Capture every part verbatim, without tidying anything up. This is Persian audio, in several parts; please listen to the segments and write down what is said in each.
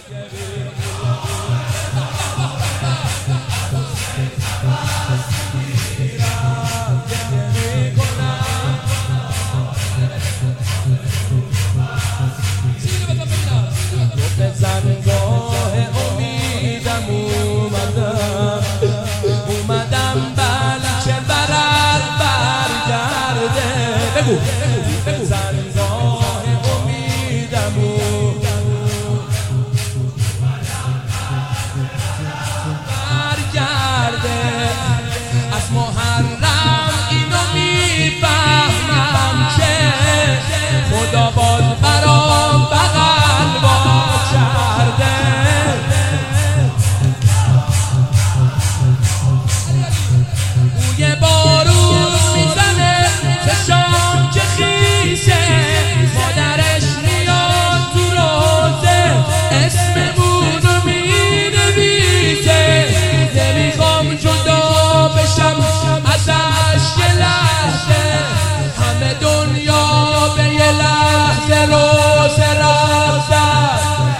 زنگاه امیدم اومدم اومدم بلکه برد برگرده بگو بگو زنگاه امیدم برگرده از محرم اینو میفهمم که خدا باز برام بغل با کرده بوی بارون میزنه چشام که خیسه مادرش میاد تو روزه اسممونو مینویسه نمیخوام جدا بشم ازش یه لحظه همه دنیا به یه لحظه روزه رفتن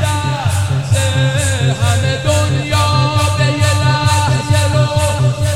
همه دنیا به یه لحظه روزه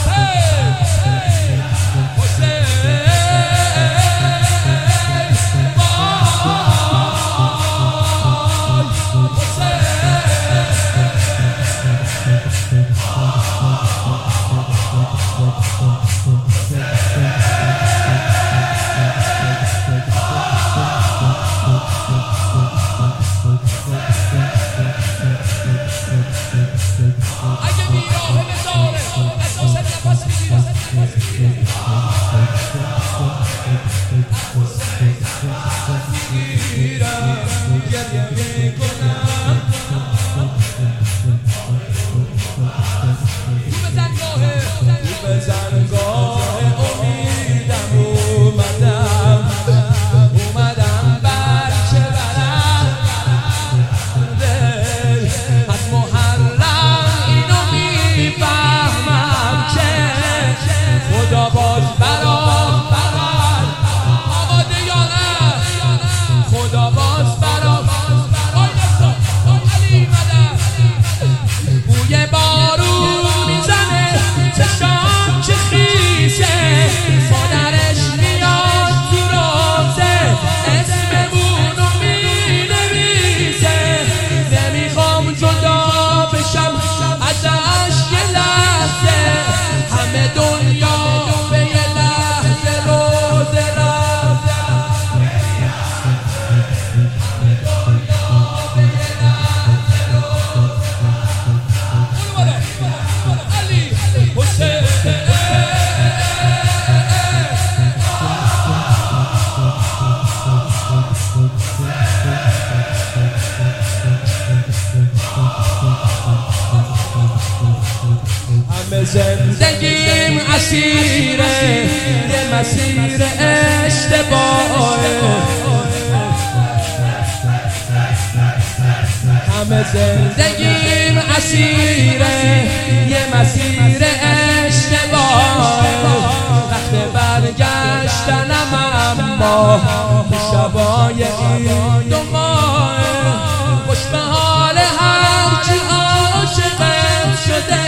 زندگیم اسیره یه مسیر اشتباهه همه زندگیم اسیره یه مسیر اشتباهه وقت برگشتنم اما شبای این دو ماه خوش به حال هرچی عاشقم شده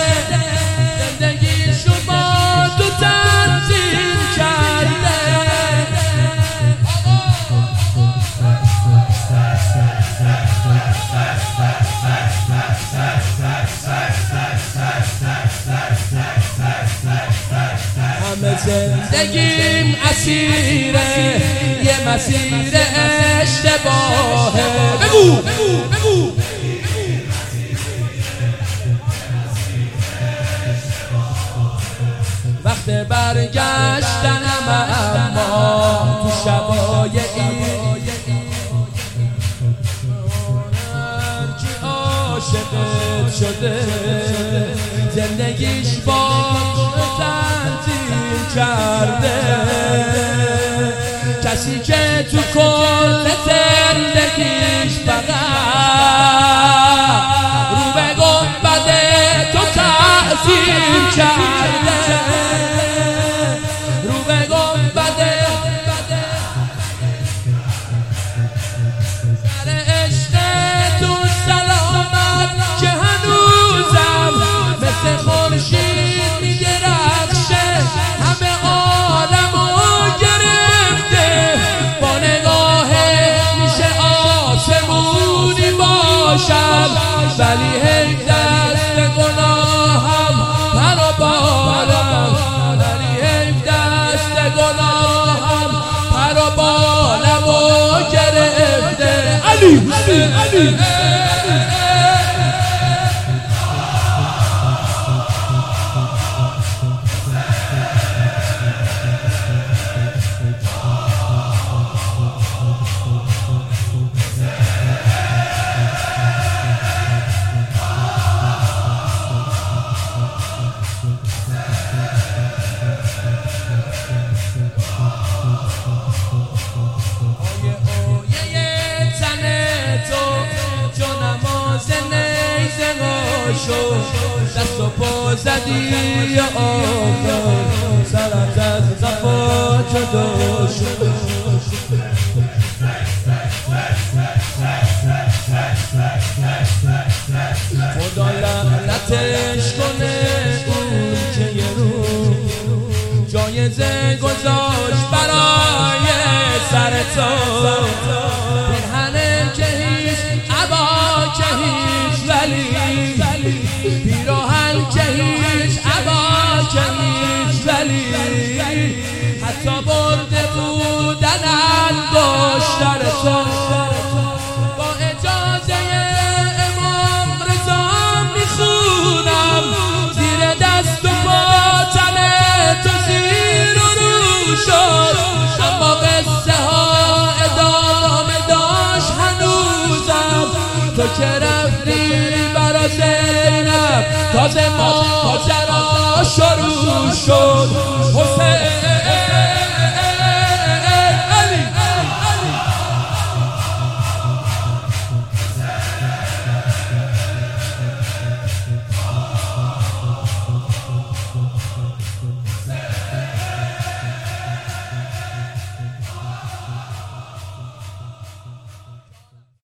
زندگیم اسیره یه مسیر اشتباهه بگو بگو بگو وقت برگشتنم اما تو شبای این هرچی عاشقت شده زندگیش با تنظیم کرده کسی که تو کل زندگیش فقط رو به گنبد تو تعظیم کرده رو به گنبد سر عشق تو سر ولی هی دست گناهم پر و بالم، ولی هی دست گناهم پر و بالم و گرفته. علی علی علی دست و پا زدی یا آقا، سرت از صفا جدا شد. خدا لعنتش کنه اون که یه روز جایزه گذاشت برای سر تو، پیرهنه که هیچ، عبا که هیچ، ولی پیراهن که هیچ، عبا که هیچ، ولی حتی برده بودن انگشتر تو. با اجازه امام رضا میخونم زیر دست و پا تن تو زیر و رو شد، اما قصه ها ادامه داشت هنوزم. تو که رفتی برا زینب تازه ماجرا شروع شد. حسین